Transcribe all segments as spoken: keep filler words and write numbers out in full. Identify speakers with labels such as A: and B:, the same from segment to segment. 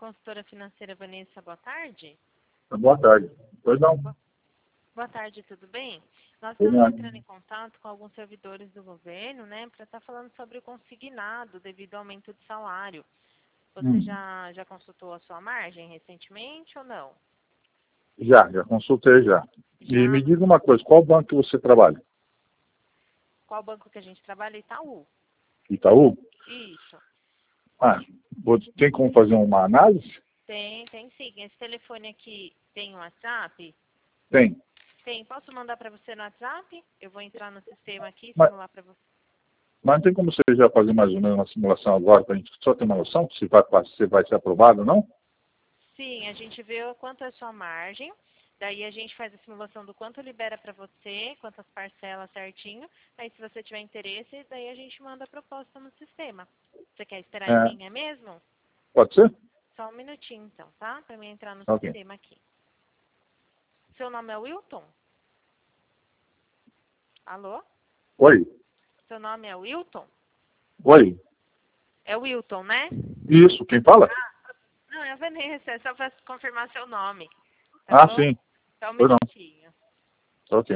A: consultora financeira Vanessa, boa tarde.
B: Boa tarde. Pois não.
A: Boa tarde, tudo bem? Nós
B: Tudo
A: estamos
B: bem.
A: entrando em contato com alguns servidores do governo, né, para estar falando sobre o consignado devido ao aumento de salário. Você
B: Hum.
A: já, já consultou a sua margem recentemente ou não?
B: Já, já consultei já.
A: Já?
B: E me diga uma coisa, qual banco que você trabalha?
A: Qual banco que a gente trabalha? Itaú.
B: Itaú?
A: Isso.
B: Ah, você tem como fazer uma análise?
A: Tem, tem sim. Esse telefone aqui tem um WhatsApp?
B: Tem.
A: Tem. Posso mandar para você no WhatsApp? Eu vou entrar no sistema aqui e
B: Mas,
A: simular para você.
B: mas não tem como você já fazer mais ou menos uma simulação agora para a gente só ter uma noção se vai, se vai ser aprovado ou não?
A: Sim, a gente vê o quanto é a sua margem, daí a gente faz a simulação do quanto libera para você, quantas parcelas certinho, aí se você tiver interesse, daí a gente manda a proposta no sistema. Você quer esperar
B: É,
A: em linha mesmo?
B: pode ser?
A: Só um minutinho então, tá? Para mim entrar no
B: Ok.
A: sistema aqui. Seu nome é Wilton? Alô?
B: Oi.
A: Seu nome é Wilton?
B: Oi.
A: É Wilton, né?
B: Isso, quem fala?
A: Não, é a Vanessa, é só para confirmar seu nome. Tá
B: Ah,
A: bom?
B: sim.
A: Só um
B: Pois não.
A: minutinho.
B: Ok.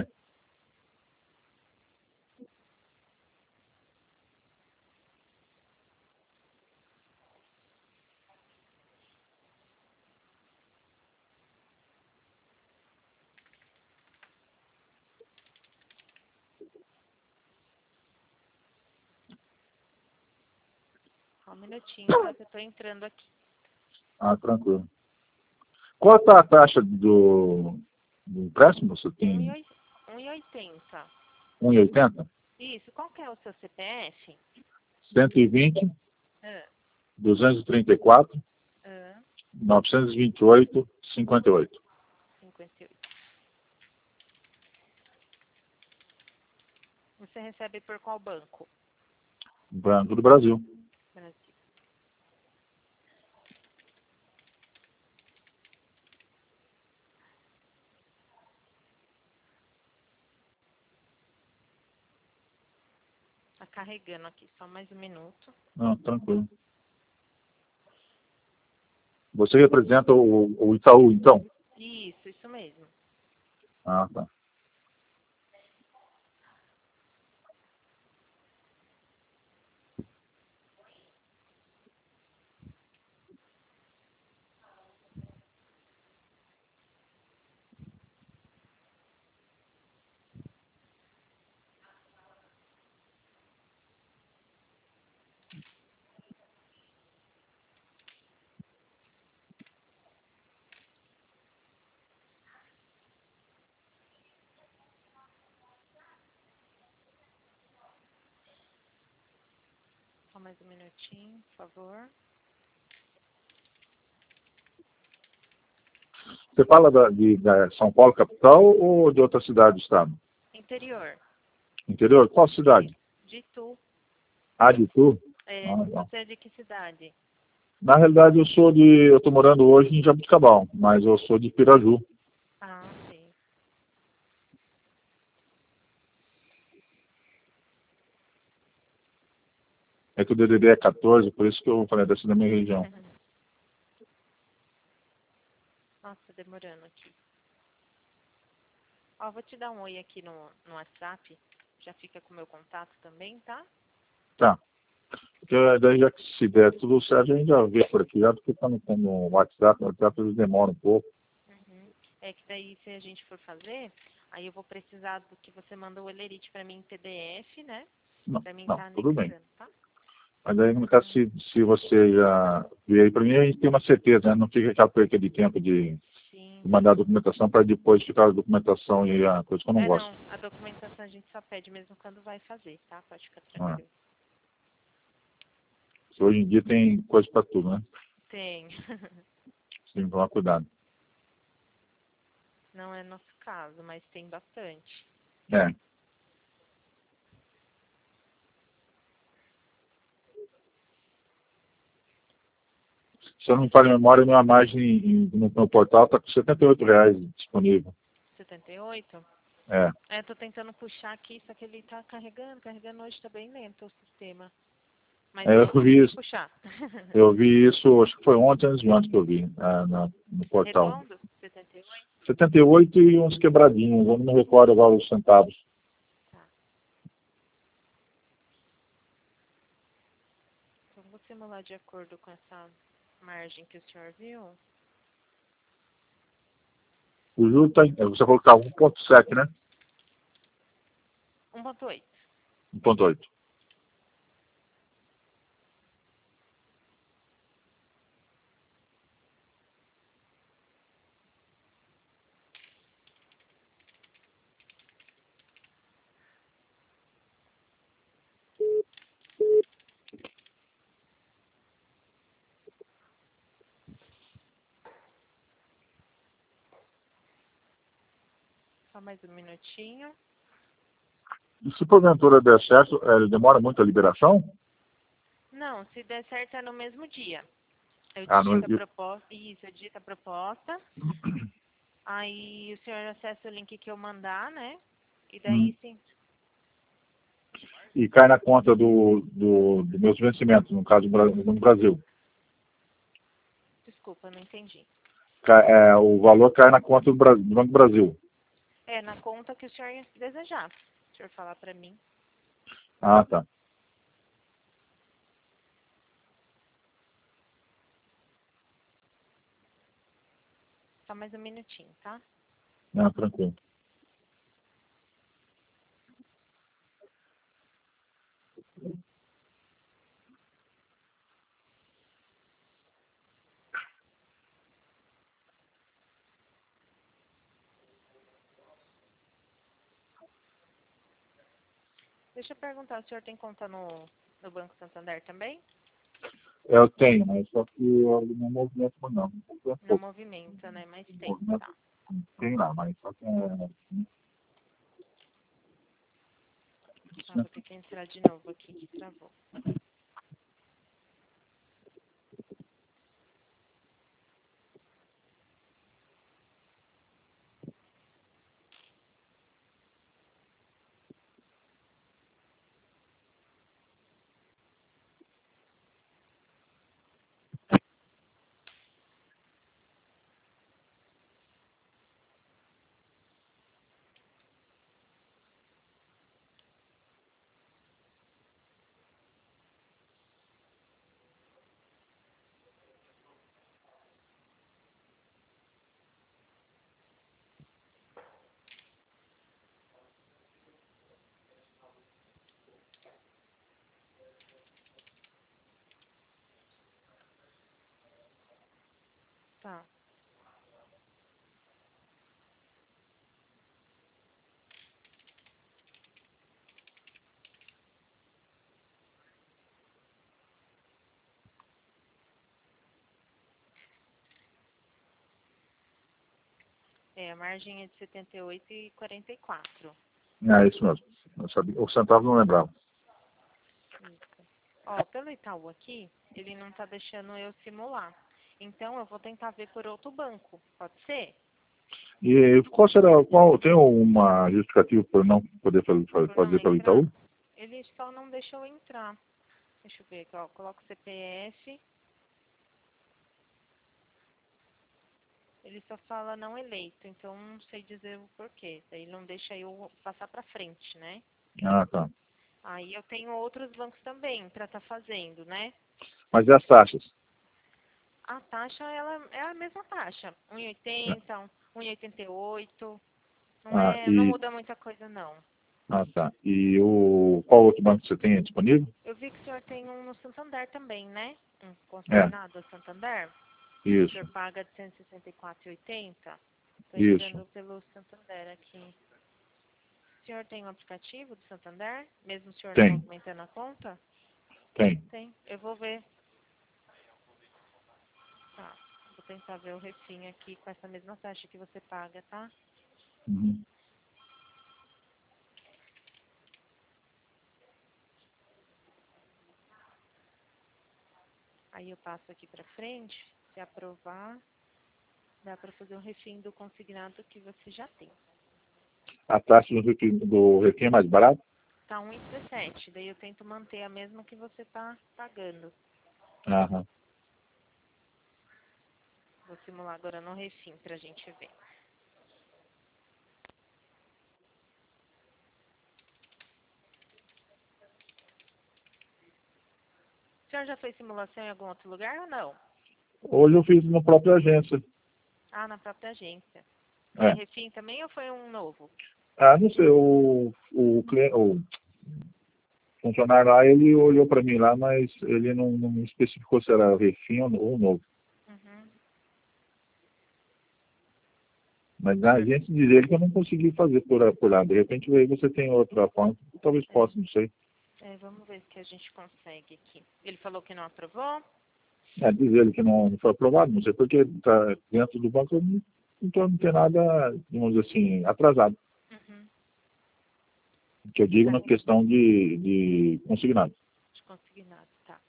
A: Só um minutinho, tá? Que eu tô entrando aqui.
B: Ah, tranquilo. Qual é a taxa do, do empréstimo? Você tem
A: um e oitenta.
B: um e oitenta?
A: Isso. Qual que é o seu C P F?
B: cento e vinte,
A: Ah,
B: duzentos e trinta e quatro,
A: ah,
B: novecentos e vinte e oito, cinquenta e oito.
A: cinquenta e oito. Você recebe por qual banco?
B: Banco do Brasil.
A: Brasil. Tá carregando aqui. Só mais um minuto.
B: Não, tranquilo. Você representa o, o Itaú, então?
A: Isso, isso mesmo.
B: Ah, tá.
A: Só mais um minutinho, por favor.
B: Você fala da, de da São Paulo, capital, ou de outra cidade do estado?
A: Interior.
B: Interior? Qual cidade?
A: De Tu.
B: Ah, de Itu?
A: É,
B: Ah, tá.
A: você é de que cidade?
B: Na realidade, eu sou de... Eu estou morando hoje em Jabuticabal, mas eu sou de Piraju.
A: Ah, sim.
B: É que o D D D é quatorze, por isso que eu falei dessa da minha região.
A: Nossa, demorando aqui. Ó, vou te dar um oi aqui no, no WhatsApp. Já fica com o meu contato também, tá?
B: Tá. Porque daí já que se der tudo certo, a gente já vê por aqui, já porque tá no, no WhatsApp, no WhatsApp eles demoram um pouco.
A: Uhum. É que daí, se a gente for fazer, aí eu vou precisar do que você mandou o Elerite pra mim em P D F, né?
B: Não,
A: Pra mim
B: não,
A: estar
B: tudo bem.
A: anexando, tá?
B: Mas aí, no caso, se, se você já vier aí para mim, a gente tem uma certeza, né? Não fica aquela perca de tempo de,
A: Sim,
B: de mandar a
A: sim.
B: documentação para depois ficar a documentação e a coisa que eu não
A: É,
B: gosto.
A: não, a documentação a gente só pede mesmo quando vai fazer, tá? Pode ficar
B: Ah,
A: tranquilo.
B: hoje em dia tem coisa para tudo, né?
A: Tem.
B: Tem que tomar cuidado.
A: Não é nosso caso, mas tem bastante.
B: É. Se eu não me falha a memória, minha margem em- no meu portal está com setenta e oito reais disponível.
A: setenta e oito?
B: É.
A: É, tô tentando puxar aqui, só que ele tá carregando, carregando hoje, tá bem lento o sistema. Mas
B: É,
A: eu
B: eu
A: não
B: vi
A: consegui
B: isso,
A: puxar.
B: eu vi isso, acho que foi ontem, antes de ontem que eu vi, é, na, no portal.
A: Redondo, setenta e oito?
B: setenta e oito e uns quebradinhos, eu não me recordo agora os centavos.
A: Tá. Então, vou simular de acordo com essa margem que o senhor viu.
B: O juro está, você falou que está um ponto sete, né?
A: um ponto oito.
B: um ponto oito.
A: Só mais um minutinho.
B: E se porventura der certo, é, demora muito a liberação?
A: Não, se der certo é no mesmo dia. Eu
B: Ah, não,
A: digito a
B: eu,
A: proposta. Isso, eu digito a proposta. Aí o senhor acessa o link que eu mandar, né? E
B: hum.
A: daí sim.
B: E cai na conta do, do, do meus vencimentos, no caso no Brasil.
A: Desculpa, não entendi.
B: Cai, é, o valor cai na conta do, Brasil, do Banco do Brasil.
A: É na conta que o senhor desejar. Se o senhor falar pra mim.
B: Ah, tá.
A: Só mais um minutinho, tá?
B: Ah, tranquilo.
A: Deixa eu perguntar, o senhor tem conta no, no Banco Santander também?
B: Eu tenho, mas só que eu não movimento não. Não
A: Não
B: pouco
A: movimenta, né? Mas tem,
B: movimento.
A: tá.
B: Tem lá, mas só que é...
A: Tá, vou ter que entrar de novo aqui que travou. Tá. É, a margem é de setenta e oito e quarenta e quatro.
B: É isso mesmo. Eu sabia, o centavo não lembrava.
A: Isso. Ó, pelo Itaú aqui, ele não tá deixando eu simular. Então, eu vou tentar ver por outro banco. Pode ser?
B: E qual será, qual, tem uma justificativa por não poder fazer,
A: Por não
B: fazer pelo
A: entrar?
B: Itaú?
A: Ele só não deixa eu entrar. Deixa eu ver aqui, ó. Coloco o C P F. Ele só fala não eleito, então não sei dizer o porquê. Daí não deixa eu passar pra frente, né?
B: Ah, tá.
A: Aí eu tenho outros bancos também pra estar fazendo, né?
B: Mas e as taxas?
A: A taxa, ela é a mesma taxa. um e oitenta, um e oitenta e oito. Não
B: Ah,
A: é, não
B: e,
A: muda muita coisa, não.
B: ah, tá. E o, qual outro banco você tem disponível?
A: Eu vi que o senhor tem um no Santander também, né? Um
B: É,
A: consignado Santander. O
B: isso,
A: senhor paga de cento e sessenta e quatro reais e oitenta centavos. Estou
B: isso.
A: entrando pelo Santander aqui. O senhor tem um aplicativo do Santander? Mesmo o senhor não
B: Tem,
A: movimentando a conta?
B: tem.
A: Tem. Eu vou ver. Tá. Vou tentar ver o refim aqui com essa mesma taxa que você paga, tá?
B: Uhum.
A: Aí eu passo aqui pra frente. Se aprovar, dá pra fazer um refim do consignado que você já tem.
B: A taxa do refim, do refim é mais barata?
A: Tá um e dezessete. Daí eu tento manter a mesma que você tá pagando.
B: Aham.
A: Vou simular agora no Refim pra gente ver. O senhor já fez simulação em algum outro lugar ou não?
B: Hoje eu fiz na própria agência.
A: Ah, na própria agência. Foi
B: É.
A: Refim também ou foi um novo?
B: Ah, não sei, o, o, cliente, o funcionário lá, ele olhou para mim lá, mas ele não, não especificou se era refim ou, ou novo.
A: Uhum.
B: Mas a agência diz ele que eu não consegui fazer por, por lá. De repente aí você tem outra forma, talvez
A: É.
B: possa, não sei.
A: É, vamos ver se a gente consegue aqui. Ele falou que não aprovou?
B: É, diz ele que não, não foi aprovado, não sei porque está dentro do banco, não, então não tem nada, vamos dizer assim, atrasado.
A: Uhum.
B: Que eu digo
A: Tá.
B: na questão de, de consignado.
A: De consignado, tá.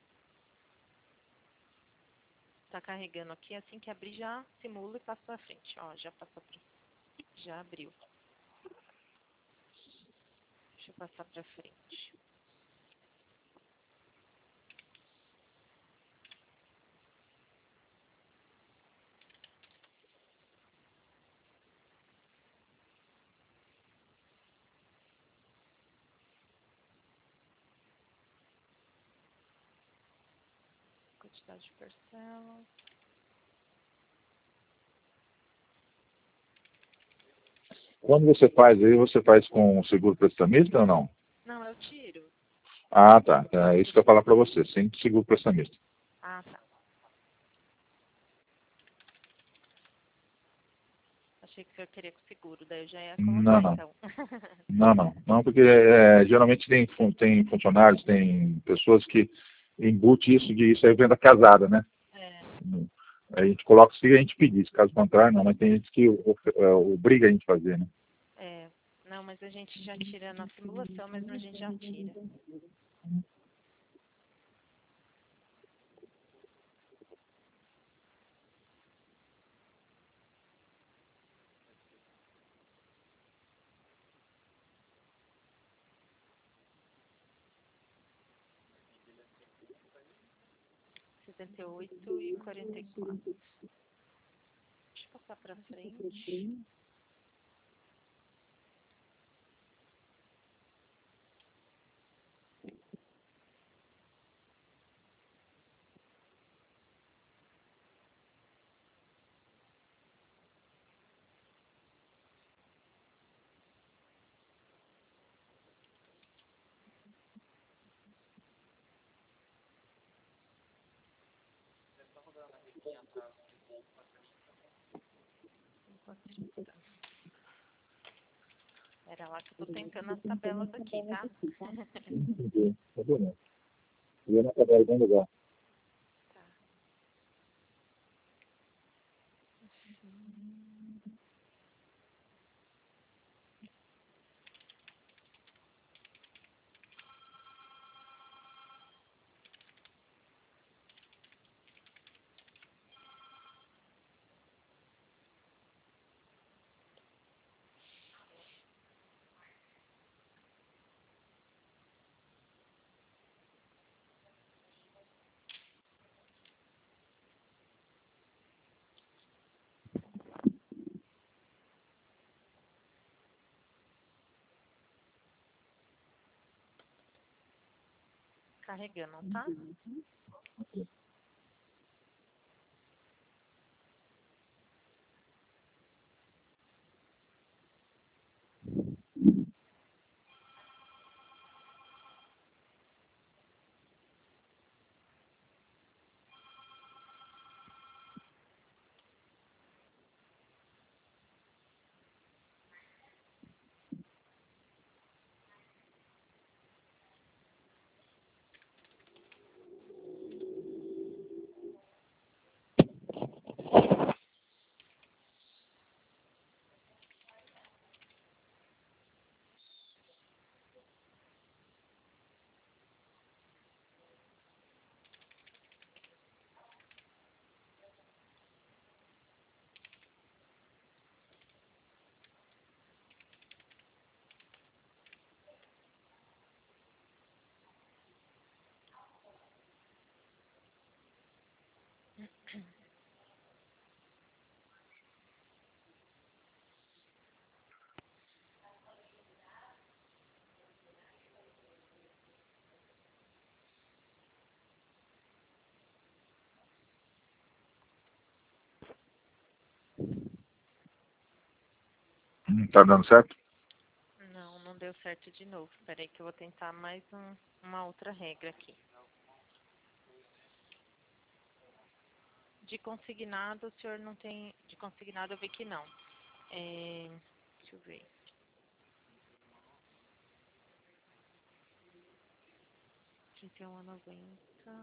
A: Tá carregando aqui, assim que abrir já simula e passa pra frente. Ó, já passou pra... Já abriu. Deixa eu passar pra frente. Quantidade de parcela.
B: Quando você faz aí, você faz com seguro prestamista ou não?
A: Não, eu tiro.
B: Ah, tá. É isso que eu ia falar para você, sem seguro prestamista.
A: Ah, tá. Achei que o senhor queria com seguro, daí eu já ia
B: Não,
A: colocar,
B: não.
A: então.
B: Não, não. Não, porque é, geralmente tem, fun- tem funcionários, tem pessoas que embute isso de isso aí venda casada, né?
A: É,
B: A gente coloca se a gente pedir, caso contrário, não, mas tem gente que of- é, obriga a gente a fazer, né?
A: é. Não, mas a gente já tira na simulação mesmo, a gente já tira. setenta e oito e quarenta e quatro. Deixa eu passar pra frente. Enquanto- Era lá que eu tô tentando as tabelas aqui, tá?
B: Entendi. Tá bom. E eu não trabalho bem legal.
A: Tá. Carregando, tá?
B: Não tá dando certo?
A: Não, não deu certo de novo. Espera aí que eu vou tentar mais um, uma outra regra aqui. De consignado, o senhor não tem... De consignado eu vi que não. É, deixa eu ver. trinta e um a noventa.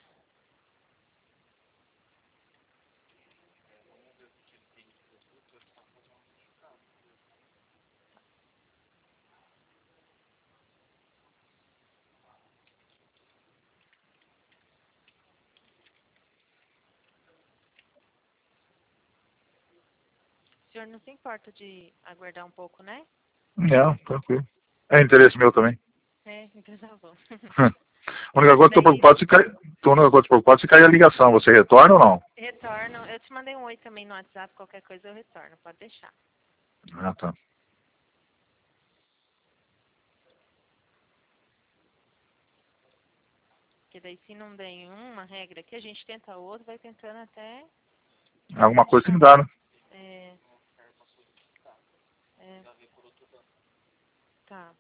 A: O senhor não se importa de aguardar um pouco, né?
B: Não, tranquilo. É interesse meu também.
A: É, então tá bom.
B: A única coisa que eu tô preocupado se cair, tô a única coisa preocupado se cair a ligação. Você retorna ou não?
A: Retorno. Eu te mandei um oi também no WhatsApp. Qualquer coisa eu retorno. Pode deixar.
B: Ah, tá.
A: Porque daí se não der uma regra aqui, a gente tenta outra, vai tentando até...
B: Alguma coisa tem que dar, né?
A: É... É... Tá.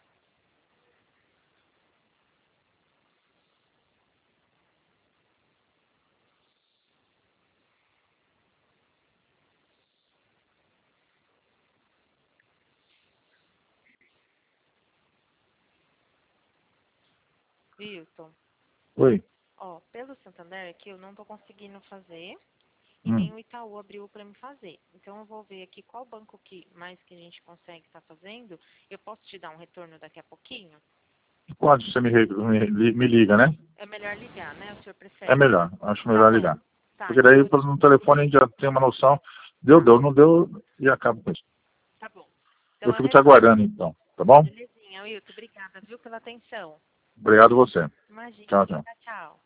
A: Wilton.
B: Oi.
A: Ó, pelo Santander aqui eu não tô conseguindo fazer e
B: Hum.
A: nem o Itaú abriu para me fazer. Então eu vou ver aqui qual banco que mais que a gente consegue estar fazendo. Eu posso te dar um retorno daqui a pouquinho?
B: Pode, você me, re- me, me liga, né?
A: É melhor ligar, né? O senhor prefere?
B: É melhor, acho
A: Tá
B: melhor
A: bom.
B: ligar.
A: Tá,
B: Porque
A: então
B: daí
A: eu...
B: no telefone a gente já tem uma noção. Deu, deu, não deu e acaba com isso.
A: Tá bom.
B: Eu
A: Então eu
B: fico te
A: retorno.
B: aguardando então, tá bom?
A: Belezinha, Wilton. Obrigada, viu, pela atenção.
B: Obrigado você.
A: Imagina.
B: Tchau, tchau.
A: Tchau, tchau.